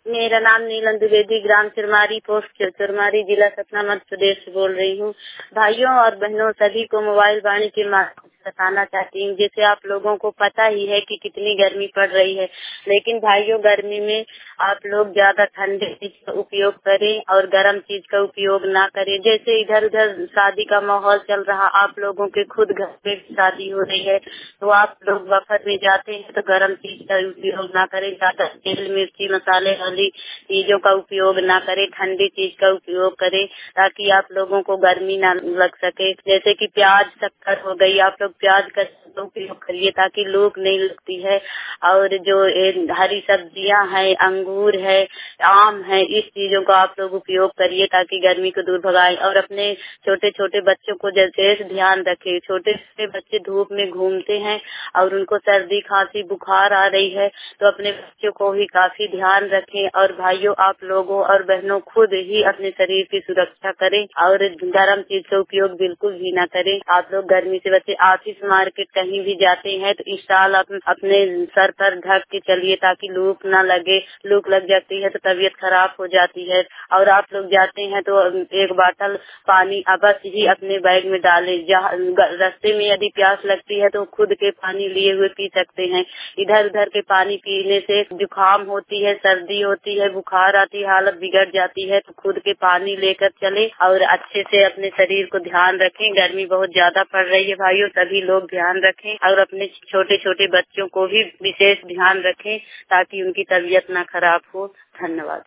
मेरा नाम नीलम द्विवेदी, ग्राम चिरमारी, पोस्ट चिरमारी, जिला सतना, मध्य प्रदेश से बोल रही हूँ। भाइयों और बहनों सभी को मोबाइल वाणी के माध्यम से बताना चाहती हूँ। जैसे आप लोगों को पता ही है कि कितनी गर्मी पड़ रही है, लेकिन भाइयों गर्मी में आप लोग ज्यादा ठंडे चीज का उपयोग करें और गर्म चीज का उपयोग ना करें। जैसे इधर उधर शादी का माहौल चल रहा, आप लोगों के खुद घर पे शादी हो रही है, तो आप लोग वफद में जाते हैं तो गर्म चीज का उपयोग ना करें। ज्यादा तेल मिर्ची मसाले वाली चीजों का उपयोग ना करें, ठंडी चीज का उपयोग करें ताकि आप लोगों को गर्मी ना लग सके। जैसे कि प्याज शक्कर हो गई, आप लोग प्याज का उपयोग करिए ताकि लू नहीं लगती है। और जो हरी सब्जियां हैं, अंगूर है, आम है, इस चीजों का आप लोग उपयोग करिए ताकि गर्मी को दूर भगाएं। और अपने छोटे छोटे बच्चों को जैसे ध्यान रखें। छोटे छोटे बच्चे धूप में घूमते हैं और उनको सर्दी खांसी बुखार आ रही है, तो अपने बच्चों को भी काफी ध्यान रखें। और भाइयों आप लोगों और बहनों खुद ही अपने शरीर की सुरक्षा करें और गर्म चीज का उपयोग बिल्कुल भी ना करें। आप लोग गर्मी से बचे। ऑफिस मार्केट कहीं भी जाते हैं तो इस साल अपने सर पर ढक के चलिए ताकि लू ना लगे। लू लग जाती है तो तबीयत खराब हो जाती है। और आप लोग जाते हैं तो एक बोतल पानी अवश्य ही अपने बैग में डालें। जहाँ रास्ते में यदि प्यास लगती है तो खुद के पानी लिए हुए पी सकते हैं। इधर उधर के पानी पीने से जुकाम होती है, सर्दी होती है, बुखार आती है, हालत बिगड़ जाती है। तो खुद के पानी लेकर चले और अच्छे से अपने शरीर को ध्यान रखें। गर्मी बहुत ज्यादा पड़ रही है भाइयों, सभी लोग ध्यान रखें और अपने छोटे छोटे बच्चों को भी विशेष ध्यान रखें ताकि उनकी तबीयत ना खराब हो। धन्यवाद।